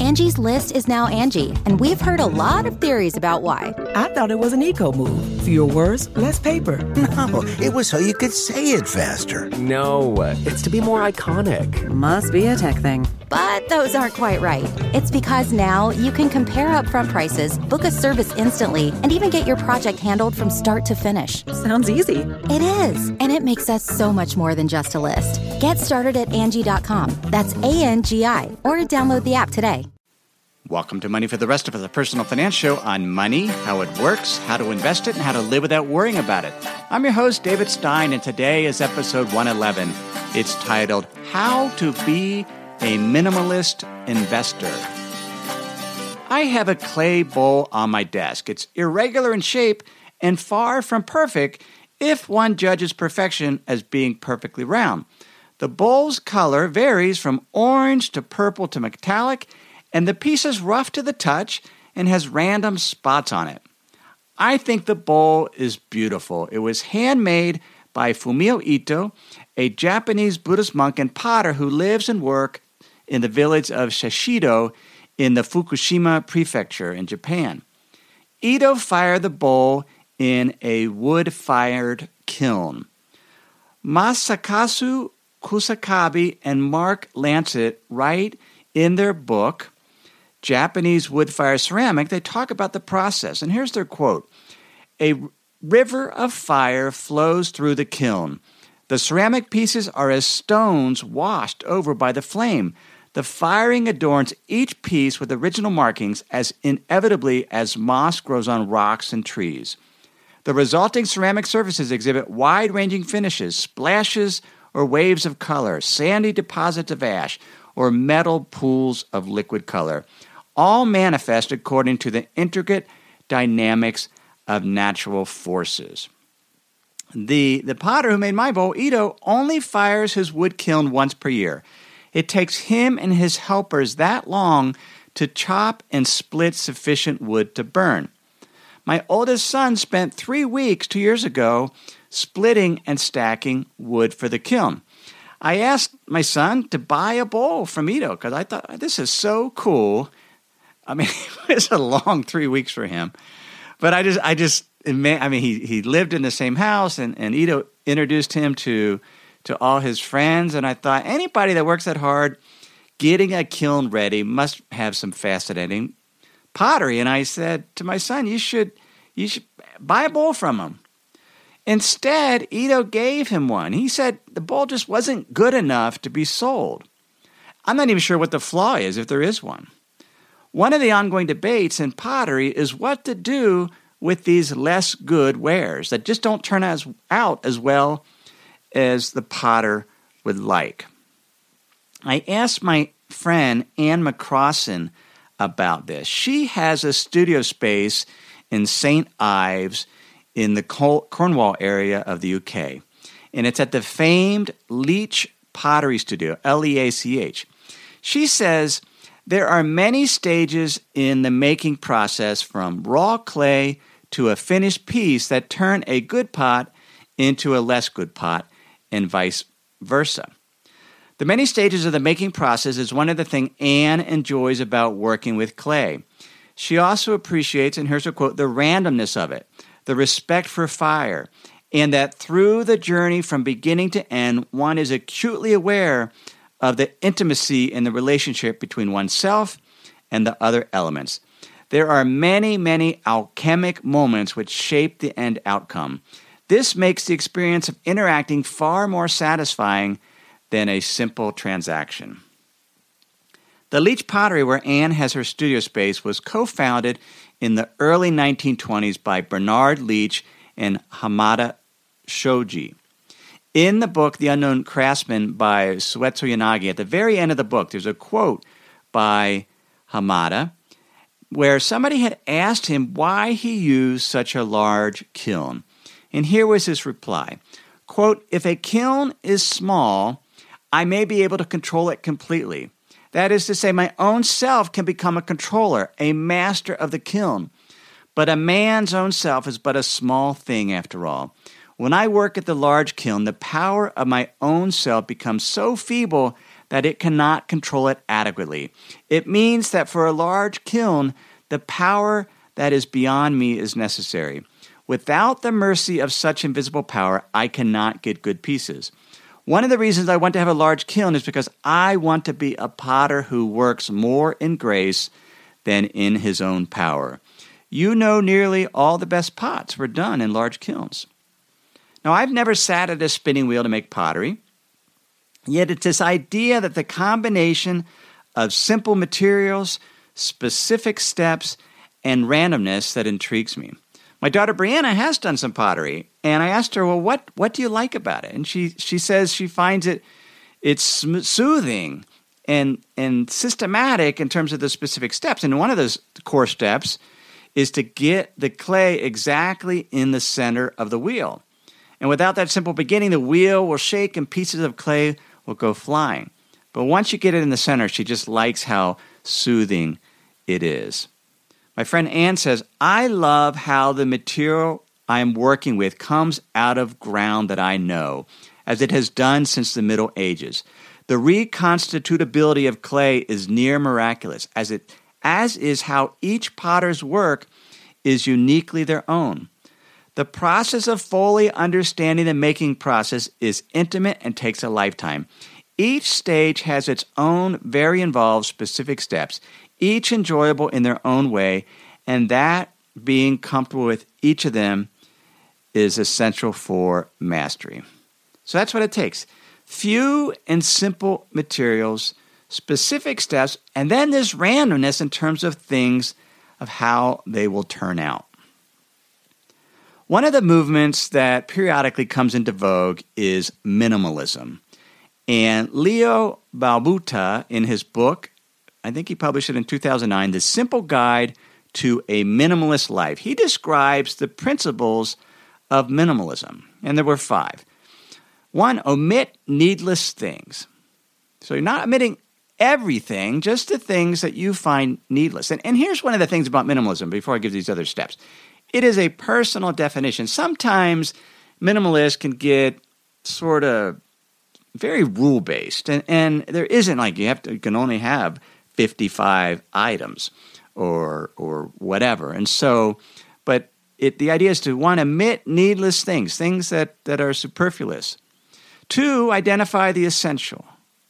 Angie's List is now Angie, and we've heard a lot of theories about why. I thought it was an eco move. Fewer words, less paper. No, it was so you could say it faster. No, it's to be more iconic. Must be a tech thing. But those aren't quite right. It's because now you can compare upfront prices, book a service instantly, and even get your project handled from start to finish. Sounds easy. It is, and it makes us so much more than just a list. Get started at Angie.com. That's ANGI, or download the app today. Welcome to Money for the Rest of Us, a personal finance show on money, how it works, how to invest it, and how to live without worrying about it. I'm your host, David Stein, and today is episode 111. It's titled, How to Be a Minimalist Investor. I have a clay bowl on my desk. It's irregular in shape and far from perfect if one judges perfection as being perfectly round. The bowl's color varies from orange to purple to metallic, and the piece is rough to the touch and has random spots on it. I think the bowl is beautiful. It was handmade by Fumio Ito, a Japanese Buddhist monk and potter who lives and works in the village of Sashido in the Fukushima prefecture in Japan. Ito fired the bowl in a wood-fired kiln. Masakazu Kusakabe and Mark Lancet write in their book, Japanese Wood-Fire Ceramic, they talk about the process. And here's their quote. A river of fire flows through the kiln. The ceramic pieces are as stones washed over by the flame. The firing adorns each piece with original markings as inevitably as moss grows on rocks and trees. The resulting ceramic surfaces exhibit wide-ranging finishes, splashes or waves of color, sandy deposits of ash, or metal pools of liquid color, all manifest according to the intricate dynamics of natural forces. The potter who made my bowl, Ito, only fires his wood kiln once per year. It takes him and his helpers that long to chop and split sufficient wood to burn. My oldest son spent 3 weeks 2 years ago splitting and stacking wood for the kiln. I asked my son to buy a bowl from Ito because I thought, this is so cool. I mean, it was a long 3 weeks for him. But he lived in the same house, and Ito introduced him to all his friends, and I thought anybody that works that hard getting a kiln ready must have some fascinating pottery. And I said to my son, you should buy a bowl from him. Instead, Ito gave him one. He said the bowl just wasn't good enough to be sold. I'm not even sure what the flaw is, if there is one. One of the ongoing debates in pottery is what to do with these less good wares that just don't turn out as well as the potter would like. I asked my friend Anne McCrossan about this. She has a studio space in St. Ives in the Cornwall area of the UK, and it's at the famed Leach Pottery Studio, Leach. She says there are many stages in the making process from raw clay to a finished piece that turn a good pot into a less good pot, and vice versa. The many stages of the making process is one of the things Anne enjoys about working with clay. She also appreciates, and here's a quote, the randomness of it, the respect for fire, and that through the journey from beginning to end, one is acutely aware of the intimacy in the relationship between oneself and the other elements. There are many, many alchemic moments which shape the end outcome. This makes the experience of interacting far more satisfying than a simple transaction. The Leach Pottery, where Anne has her studio space, was co-founded in the early 1920s by Bernard Leach and Hamada Shoji. In the book, The Unknown Craftsman by Suetsu Yanagi, at the very end of the book, there's a quote by Hamada where somebody had asked him why he used such a large kiln. And here was his reply, quote, if a kiln is small, I may be able to control it completely. That is to say, my own self can become a controller, a master of the kiln. But a man's own self is but a small thing after all. When I work at the large kiln, the power of my own self becomes so feeble that it cannot control it adequately. It means that for a large kiln, the power that is beyond me is necessary. Without the mercy of such invisible power, I cannot get good pieces. One of the reasons I want to have a large kiln is because I want to be a potter who works more in grace than in his own power. You know nearly all the best pots were done in large kilns. Now, I've never sat at a spinning wheel to make pottery, yet it's this idea that the combination of simple materials, specific steps, and randomness that intrigues me. My daughter Brianna has done some pottery, and I asked her, well, what do you like about it? And she says she finds it's soothing and systematic in terms of the specific steps. And one of those core steps is to get the clay exactly in the center of the wheel. And without that simple beginning, the wheel will shake and pieces of clay will go flying. But once you get it in the center, she just likes how soothing it is. My friend Ann says, I love how the material I'm working with comes out of ground that I know, as it has done since the Middle Ages. The reconstitutability of clay is near miraculous, as is how each potter's work is uniquely their own. The process of fully understanding the making process is intimate and takes a lifetime. Each stage has its own very involved specific steps, each enjoyable in their own way, and that being comfortable with each of them is essential for mastery. So that's what it takes. Few and simple materials, specific steps, and then this randomness in terms of things of how they will turn out. One of the movements that periodically comes into vogue is minimalism. And Leo Babauta, in his book, I think he published it in 2009, The Simple Guide to a Minimalist Life, he describes the principles of minimalism. And there were 5. 1, omit needless things. So you're not omitting everything, just the things that you find needless. And here's one of the things about minimalism before I give these other steps. It is a personal definition. Sometimes minimalists can get sort of very rule-based, and there isn't like you can only have 55 items or whatever. And so, but the idea is to want to omit needless things that are superfluous. 2, identify the essential.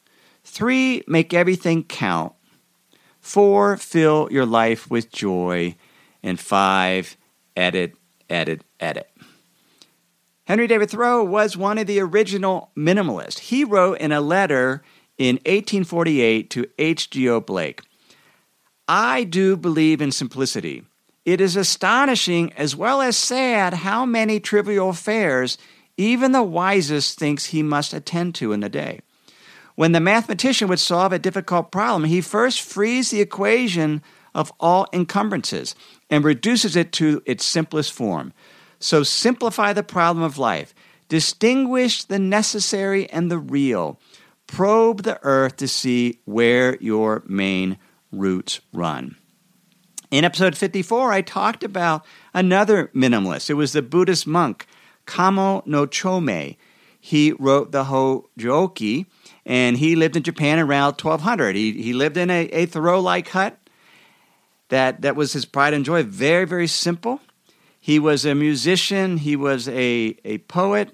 3, make everything count. 4, fill your life with joy. And 5, edit. Henry David Thoreau was one of the original minimalists. He wrote in a letter in 1848 to H.G.O. Blake, I do believe in simplicity. It is astonishing as well as sad how many trivial affairs even the wisest thinks he must attend to in a day. When the mathematician would solve a difficult problem, he first frees the equation of all encumbrances and reduces it to its simplest form. So simplify the problem of life. Distinguish the necessary and the real. Probe the earth to see where your main roots run. In episode 54, I talked about another minimalist. It was the Buddhist monk, Kamo no Chome. He wrote the Hojoki, and he lived in Japan around 1200. He lived in a Thoreau-like hut. That was his pride and joy. Very, very simple. He was a musician. He was a poet.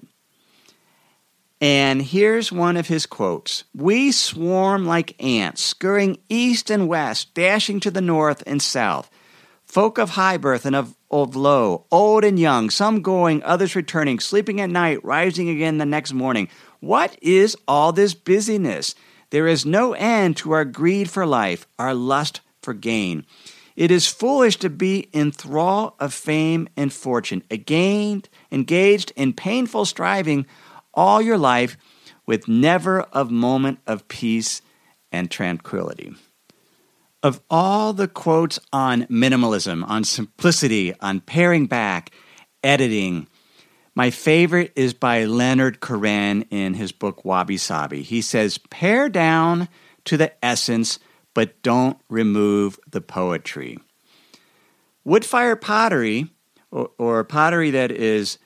And here's one of his quotes. We swarm like ants, scurrying east and west, dashing to the north and south. Folk of high birth and of low, old and young, some going, others returning, sleeping at night, rising again the next morning. What is all this busyness? There is no end to our greed for life, our lust for gain. It is foolish to be in thrall of fame and fortune, engaged in painful striving all your life with never a moment of peace and tranquility. Of all the quotes on minimalism, on simplicity, on paring back, editing, my favorite is by Leonard Cohen in his book Wabi Sabi. He says, pare down to the essence, but don't remove the poetry. Wood-fired pottery, or pottery that is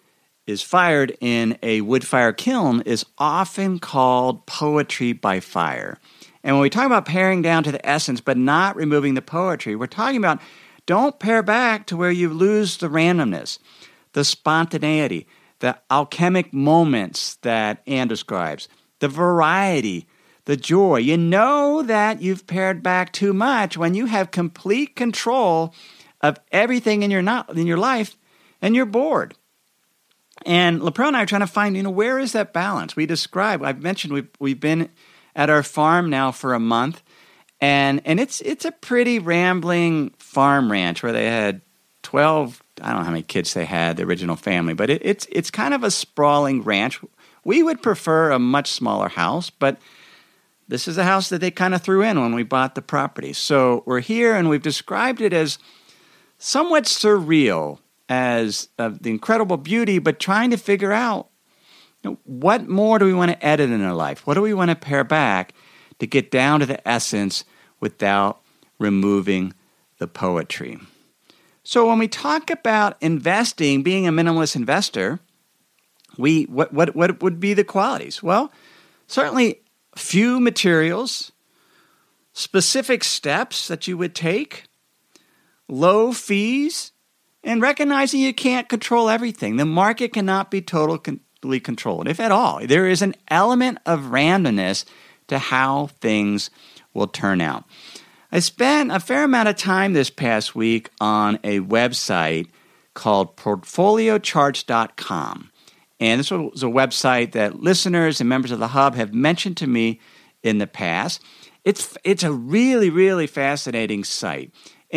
fired in a wood-fire kiln, is often called poetry by fire. And when we talk about paring down to the essence but not removing the poetry, we're talking about don't pare back to where you lose the randomness, the spontaneity, the alchemic moments that Anne describes, the variety, the joy. You know that you've pared back too much when you have complete control of everything in your life and you're bored. And Laprelle and I are trying to find, where is that balance? I've mentioned we've been at our farm now for a month, and it's a pretty rambling farm ranch where they had 12, I don't know how many kids they had, the original family, but it's kind of a sprawling ranch. We would prefer a much smaller house, but this is a house that they kind of threw in when we bought the property. So we're here, and we've described it as somewhat surreal, as the incredible beauty, but trying to figure out what more do we want to edit in our life? What do we want to pare back to get down to the essence without removing the poetry? So when we talk about investing, being a minimalist investor, what would be the qualities? Well, certainly few materials, specific steps that you would take, low fees, and recognizing you can't control everything. The market cannot be totally controlled, if at all. There is an element of randomness to how things will turn out. I spent a fair amount of time this past week on a website called portfoliocharts.com. And this was a website that listeners and members of the Hub have mentioned to me in the past. It's a really, really fascinating site.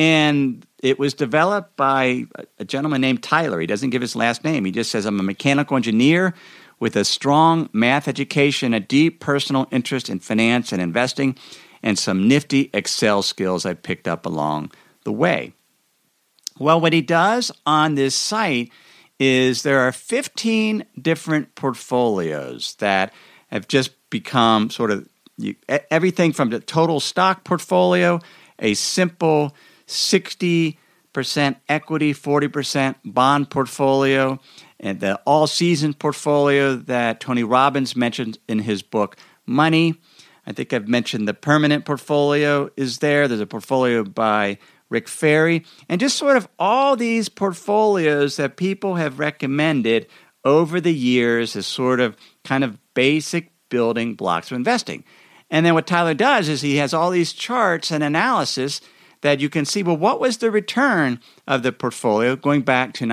And it was developed by a gentleman named Tyler. He doesn't give his last name. He just says, I'm a mechanical engineer with a strong math education, a deep personal interest in finance and investing, and some nifty Excel skills I picked up along the way. Well, what he does on this site is there are 15 different portfolios that have just become sort of everything from the total stock portfolio, a simple 60% equity, 40% bond portfolio, and the all-season portfolio that Tony Robbins mentioned in his book, Money. I think I've mentioned the permanent portfolio is there. There's a portfolio by Rick Ferry, and just sort of all these portfolios that people have recommended over the years as sort of kind of basic building blocks of investing. And then what Tyler does is he has all these charts and analysis that you can see, well, what was the return of the portfolio going back to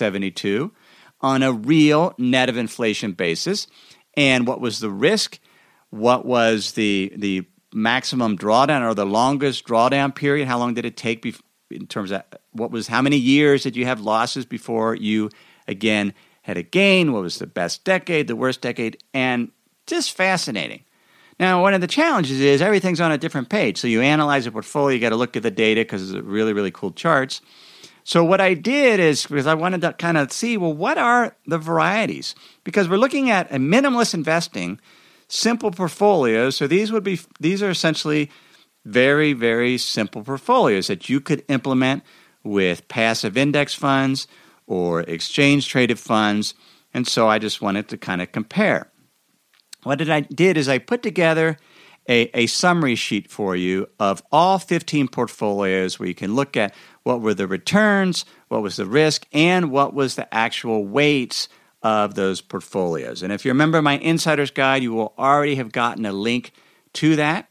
1972 on a real net of inflation basis, and what was the risk, what was the maximum drawdown or the longest drawdown period, how long did it take in terms of how many years did you have losses before you again had a gain, what was the best decade, the worst decade, and just fascinating. Now, one of the challenges is everything's on a different page. So you analyze a portfolio, you got to look at the data because it's really, really cool charts. So what I did is, because I wanted to kind of see, well, what are the varieties? Because we're looking at a minimalist investing, simple portfolios. So these are essentially very, very simple portfolios that you could implement with passive index funds or exchange-traded funds. And so I just wanted to kind of compare. What I did is I put together a summary sheet for you of all 15 portfolios where you can look at what were the returns, what was the risk, and what was the actual weights of those portfolios. And if you remember my Insider's Guide, you will already have gotten a link to that.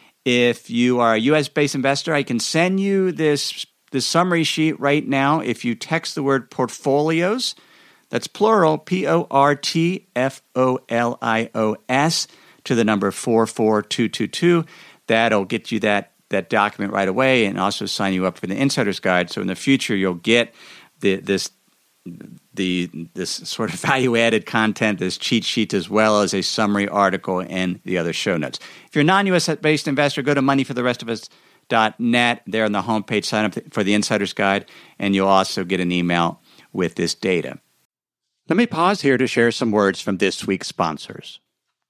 If you are a U.S.-based investor, I can send you this summary sheet right now if you text the word portfolios. That's plural, PORTFOLIOS, to the number 44222. That'll get you that document right away and also sign you up for the Insider's Guide. So in the future, you'll get this sort of value-added content, this cheat sheet, as well as a summary article and the other show notes. If you're a non-U.S.-based investor, go to moneyfortherestofus.net. There on the homepage, sign up for the Insider's Guide, and you'll also get an email with this data. Let me pause here to share some words from this week's sponsors.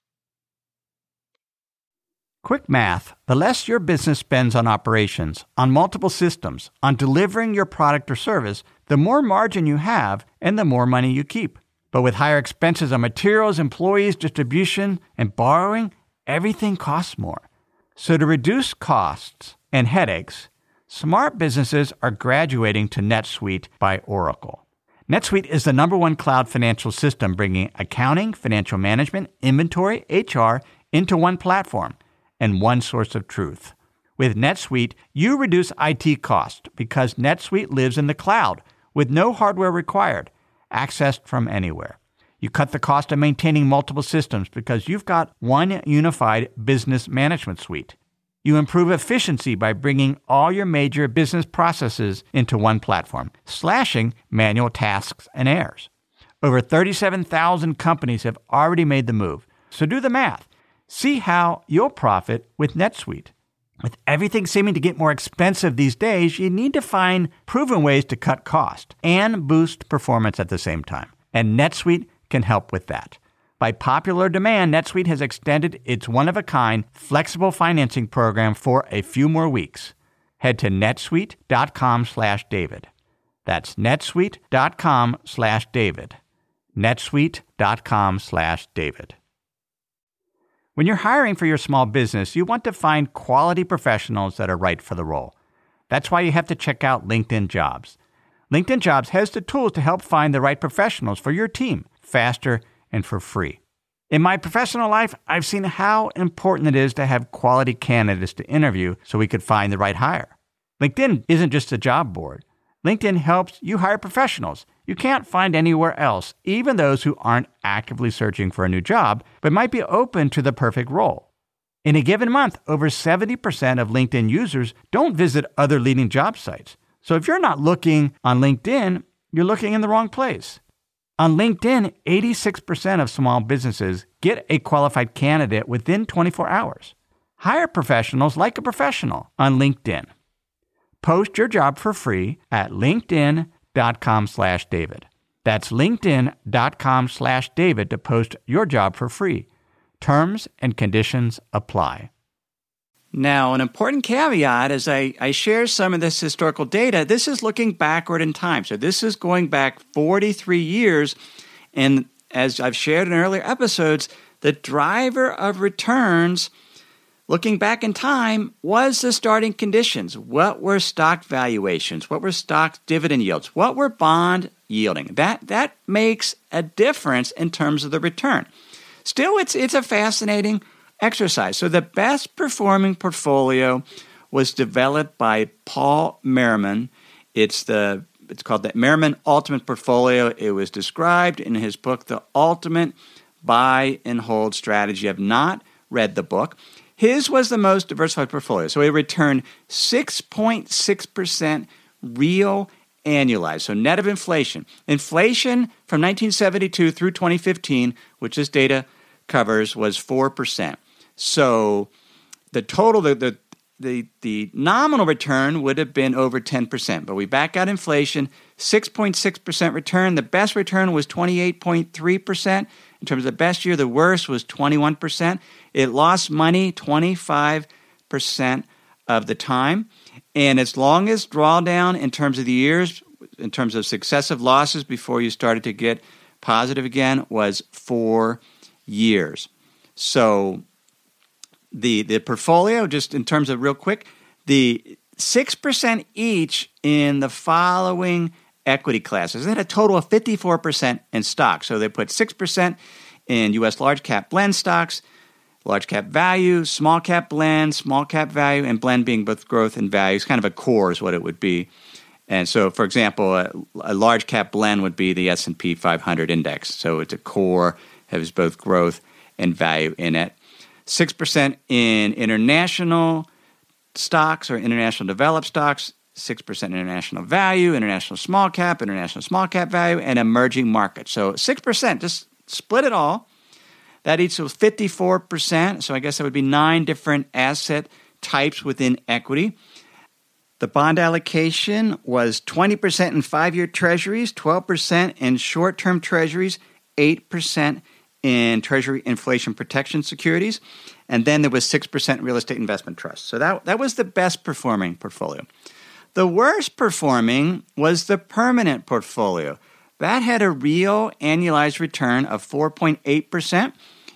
Quick math. The less your business spends on operations, on multiple systems, on delivering your product or service, the more margin you have and the more money you keep. But with higher expenses on materials, employees, distribution, and borrowing, everything costs more. So to reduce costs and headaches, smart businesses are graduating to NetSuite by Oracle. NetSuite is the #1 cloud financial system, bringing accounting, financial management, inventory, HR into one platform and one source of truth. With NetSuite, you reduce IT costs because NetSuite lives in the cloud with no hardware required, accessed from anywhere. You cut the cost of maintaining multiple systems because you've got one unified business management suite. You improve efficiency by bringing all your major business processes into one platform, slashing manual tasks and errors. Over 37,000 companies have already made the move. So do the math. See how you'll profit with NetSuite. With everything seeming to get more expensive these days, you need to find proven ways to cut cost and boost performance at the same time. And NetSuite can help with that. By popular demand, NetSuite has extended its one-of-a-kind flexible financing program for a few more weeks. Head to netsuite.com/David. That's netsuite.com/David. netsuite.com/David. When you're hiring for your small business, you want to find quality professionals that are right for the role. That's why you have to check out LinkedIn Jobs. LinkedIn Jobs has the tools to help find the right professionals for your team faster and for free. In my professional life, I've seen how important it is to have quality candidates to interview so we could find the right hire. LinkedIn isn't just a job board. LinkedIn helps you hire professionals you can't find anywhere else, even those who aren't actively searching for a new job, but might be open to the perfect role. In a given month, over 70% of LinkedIn users don't visit other leading job sites. So if you're not looking on LinkedIn, you're looking in the wrong place. On LinkedIn, 86% of small businesses get a qualified candidate within 24 hours. Hire professionals like a professional on LinkedIn. Post your job for free at linkedin.com/David. That's linkedin.com/David to post your job for free. Terms and conditions apply. Now, an important caveat as I share some of this historical data, this is looking backward in time. So this is going back 43 years. And as I've shared in earlier episodes, the driver of returns looking back in time was the starting conditions. What were stock valuations? What were stock dividend yields? What were bond yielding? That makes a difference in terms of the return. Still, it's a fascinating exercise. So the best performing portfolio was developed by Paul Merriman. It's called the Merriman Ultimate Portfolio. It was described in his book, The Ultimate Buy and Hold Strategy. I've not read the book. His was the most diversified portfolio. So it returned 6.6% real annualized, so net of inflation. Inflation from 1972 through 2015, which this data covers, was 4%. So the total, the nominal return would have been over 10%. But we back out inflation, 6.6% return. The best return was 28.3%. In terms of the best year, the worst was 21%. It lost money 25% of the time. And its longest drawdown in terms of the years, in terms of successive losses before you started to get positive again, was 4 years. So the portfolio, just in terms of real quick, the 6% each in the following equity classes. They had a total of 54% in stocks. So they put 6% in U.S. large cap blend stocks, large cap value, small cap blend, small cap value, and blend being both growth and value. It's kind of a core is what it would be. And so, for example, a large cap blend would be the S&P 500 index. So it's a core, has both growth and value in it. 6% in international stocks or international developed stocks, 6% international value, international small cap value, and emerging markets. So 6%, just split it all. That equals 54%. So I guess that would be 9 different asset types within equity. The bond allocation was 20% in 5-year treasuries, 12% in short-term treasuries, 8% in Treasury inflation protection securities, and then there was 6% real estate investment trusts. So that was the best performing portfolio. The worst performing was the permanent portfolio. That had a real annualized return of 4.8%.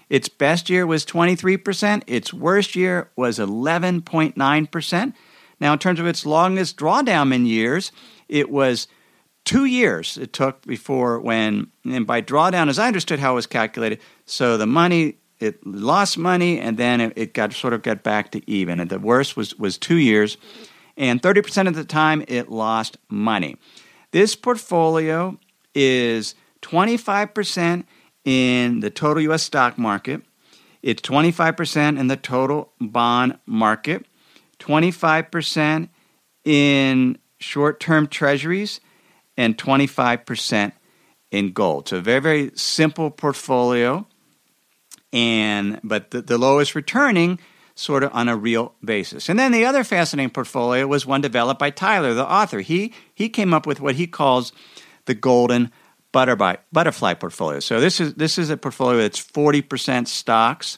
Its best year was 23%. Its worst year was 11.9%. Now, in terms of its longest drawdown in years, it was 2 years it took before and by drawdown, as I understood how it was calculated, so the money, it lost money, and then it got back to even. And the worst was 2 years, and 30% of the time it lost money. This portfolio is 25% in the total U.S. stock market. It's 25% in the total bond market, 25% in short-term treasuries, and 25% in gold. So a very, very simple portfolio, but the lowest returning sort of on a real basis. And then the other fascinating portfolio was one developed by Tyler, the author. He came up with what he calls the golden butterfly portfolio. So this is a portfolio that's 40% stocks,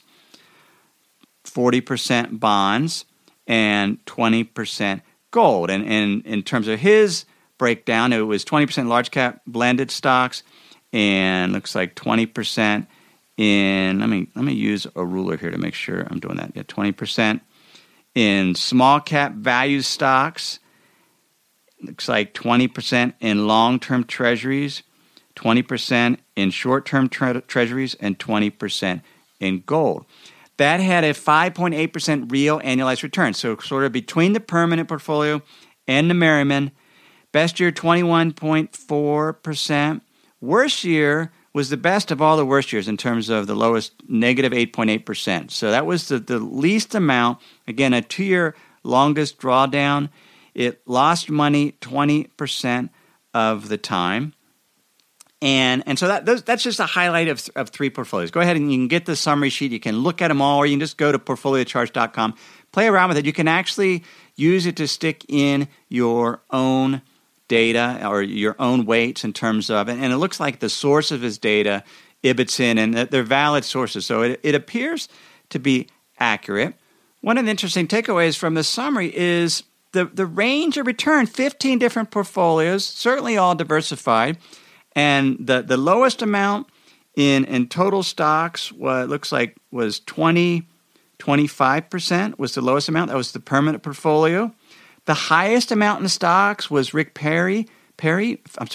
40% bonds, and 20% gold. And in terms of his breakdown, it was 20% large cap blended stocks, and looks like 20% in, let me use a ruler here to make sure I'm doing that. Yeah, 20% in small cap value stocks. Looks like 20% in long-term treasuries, 20% in short-term treasuries, and 20% in gold. That had a 5.8% real annualized return. So sort of between the permanent portfolio and the Merriman. Best year, 21.4%. Worst year was the best of all the worst years in terms of the lowest, negative 8.8%. So that was the least amount. Again, a 2-year longest drawdown. It lost money 20% of the time. And so that's just a highlight of 3 portfolios. Go ahead and you can get the summary sheet. You can look at them all, or you can just go to portfoliocharts.com. Play around with it. You can actually use it to stick in your own data or your own weights in terms of it. And it looks like the source of his data, Ibbotson, and they're valid sources. So it appears to be accurate. One of the interesting takeaways from the summary is the range of return, 15 different portfolios, certainly all diversified. And the lowest amount in total stocks, what looks like was 25% was the lowest amount. That was the permanent portfolio. The highest amount in stocks was Rick Ferri at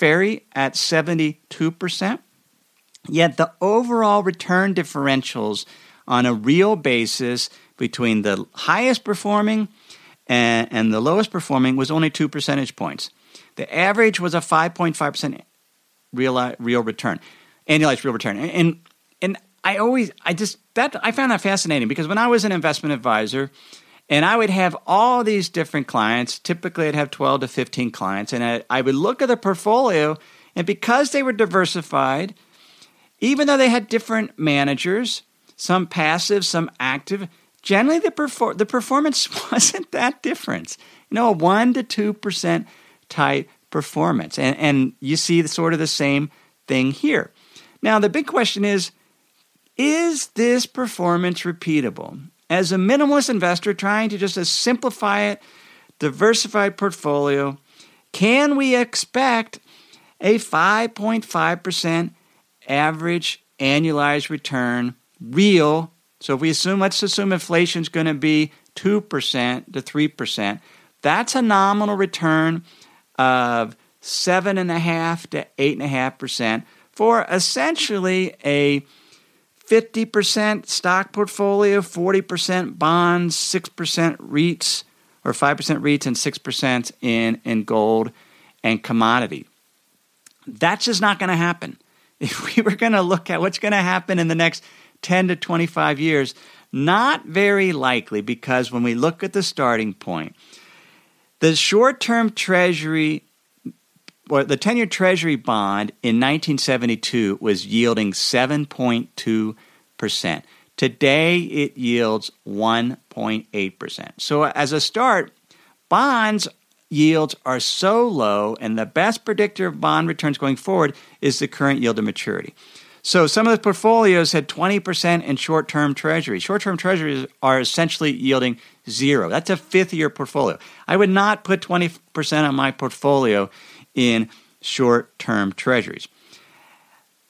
72%. Yet the overall return differentials on a real basis between the highest performing and the lowest performing was only 2 percentage points. The average was a 5.5% real return, annualized real return. And I found that fascinating because when I was an investment advisor, and I would have all these different clients, typically I'd have 12 to 15 clients, and I would look at the portfolio, and because they were diversified, even though they had different managers, some passive, some active, generally the performance wasn't that different. A 1 to 2% type performance. And you see sort of the same thing here. Now, the big question is this performance repeatable? As a minimalist investor trying to just simplify it, diversified portfolio, can we expect a 5.5% average annualized return real? So if let's assume inflation is going to be 2% to 3%, that's a nominal return of 7.5% to 8.5% for essentially a 50% stock portfolio, 40% bonds, 6% REITs, or 5% REITs, and 6% in gold and commodity. That's just not going to happen. If we were going to look at what's going to happen in the next 10 to 25 years, not very likely, because when we look at the starting point, the short-term treasury, or the 10-year treasury bond in 1972 was yielding 7.2%. Today, it yields 1.8%. So as a start, bonds yields are so low, and the best predictor of bond returns going forward is the current yield to maturity. So some of the portfolios had 20% in short-term treasuries. Short-term treasuries are essentially yielding 0. That's a fifth-year portfolio. I would not put 20% of my portfolio in short-term treasuries.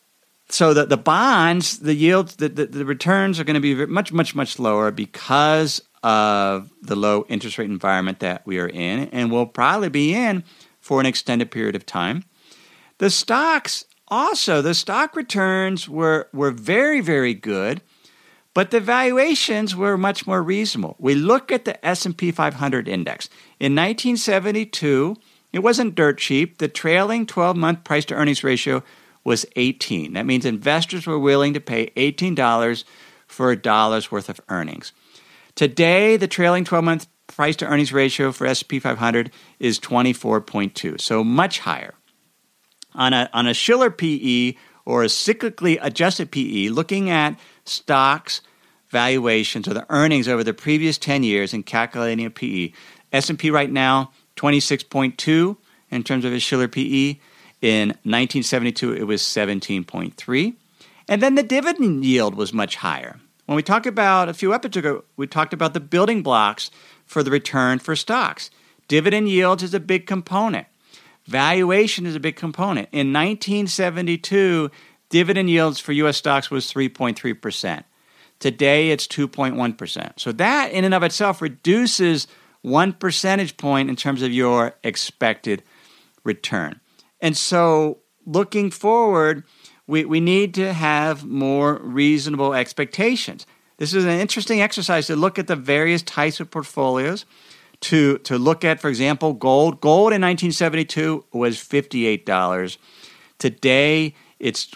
So the bonds, the yields, the returns are going to be much, much, much lower because of the low interest rate environment that we are in and will probably be in for an extended period of time. The stocks also, the stock returns were very, very good, but the valuations were much more reasonable. We look at the S&P 500 index. In 1972, it wasn't dirt cheap. The trailing 12-month price-to-earnings ratio was 18. That means investors were willing to pay $18 for a dollar's worth of earnings. Today, the trailing 12-month price-to-earnings ratio for S&P 500 is 24.2, so much higher. On a Shiller PE or a cyclically adjusted PE, looking at stocks valuations or the earnings over the previous 10 years and calculating a PE, S&P right now, 26.2 in terms of a Shiller PE. In 1972, it was 17.3. And then the dividend yield was much higher. When we talked about, a few episodes ago, we talked about the building blocks for the return for stocks. Dividend yields is a big component. Valuation is a big component. In 1972, dividend yields for U.S. stocks was 3.3%. Today, it's 2.1%. So that in and of itself reduces 1 percentage point in terms of your expected return. And so looking forward, we need to have more reasonable expectations. This is an interesting exercise to look at the various types of portfolios, to look at, for example, gold. Gold in 1972 was $58. Today, it's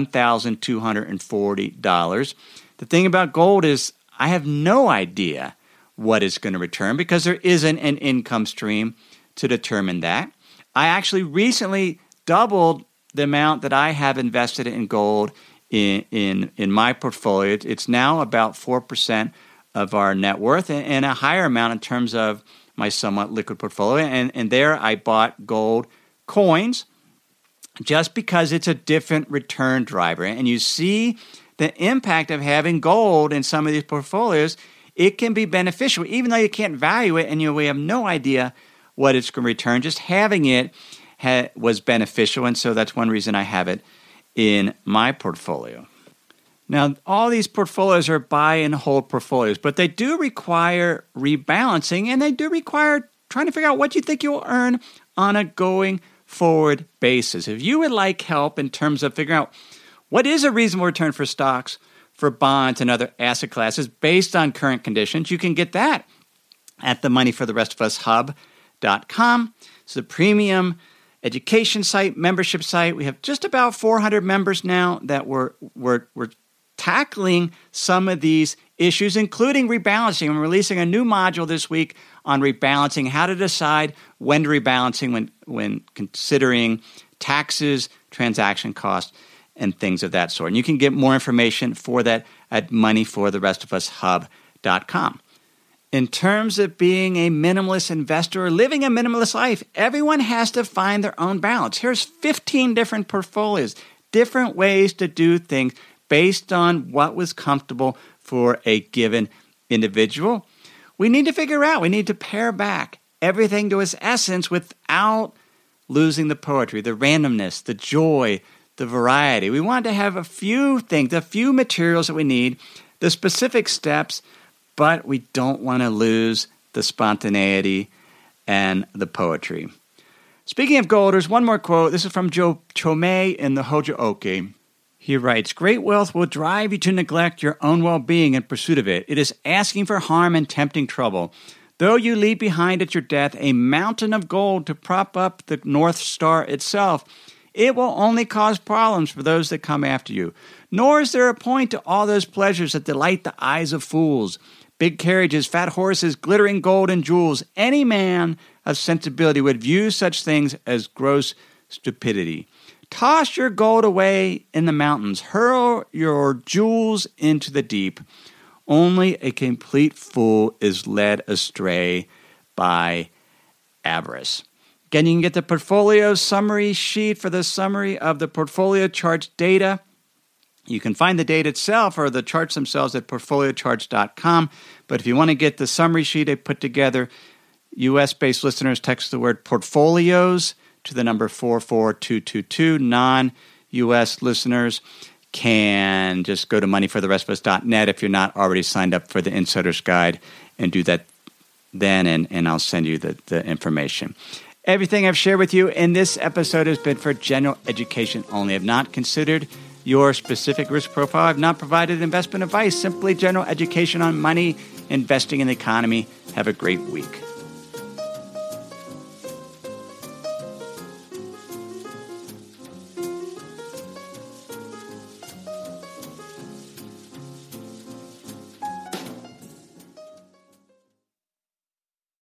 $1,240. The thing about gold is I have no idea what it's going to return because there isn't an income stream to determine that. I actually recently doubled the amount that I have invested in gold in my portfolio. It's now about 4% of our net worth and a higher amount in terms of my somewhat liquid portfolio. And there I bought gold coins just because it's a different return driver. And you see the impact of having gold in some of these portfolios. It can be beneficial, even though you can't value it and we have no idea what it's going to return. Just having it was beneficial, and so that's one reason I have it in my portfolio. Now, all these portfolios are buy and hold portfolios, but they do require rebalancing, and they do require trying to figure out what you think you'll earn on a going forward basis. If you would like help in terms of figuring out what is a reasonable return for stocks, for bonds, and other asset classes based on current conditions, you can get that at the moneyfortherestofus.hub.com. It's the premium education site, membership site. We have just about 400 members now that we're tackling some of these issues, including rebalancing. I'm releasing a new module this week on rebalancing, how to decide when to rebalancing when considering taxes, transaction costs, and things of that sort. And you can get more information for that at moneyfortherestofus.hub.com. In terms of being a minimalist investor or living a minimalist life, everyone has to find their own balance. Here's 15 different portfolios, different ways to do things based on what was comfortable for a given individual. We need to figure out, we need to pare back everything to its essence without losing the poetry, the randomness, the joy, the variety. We want to have a few things, a few materials that we need, the specific steps, but we don't want to lose the spontaneity and the poetry. Speaking of gold, there's one more quote. This is from Joe Chomei in the Hojo Oke. He writes, "Great wealth will drive you to neglect your own well-being in pursuit of it. It is asking for harm and tempting trouble. Though you leave behind at your death a mountain of gold to prop up the North Star itself, it will only cause problems for those that come after you. Nor is there a point to all those pleasures that delight the eyes of fools. Big carriages, fat horses, glittering gold and jewels. Any man of sensibility would view such things as gross stupidity. Toss your gold away in the mountains. Hurl your jewels into the deep. Only a complete fool is led astray by avarice." Again, you can get the portfolio summary sheet for the summary of the portfolio charts data. You can find the data itself or the charts themselves at portfoliocharts.com. But if you want to get the summary sheet I put together, U.S.-based listeners text the word portfolios to the number 44222. Non-U.S. listeners can just go to moneyfortherestofus.net if you're not already signed up for the Insider's Guide, and do that then, and I'll send you the information. Everything I've shared with you in this episode has been for general education only. I've not considered your specific risk profile. I've not provided investment advice, simply general education on money, investing in the economy. Have a great week.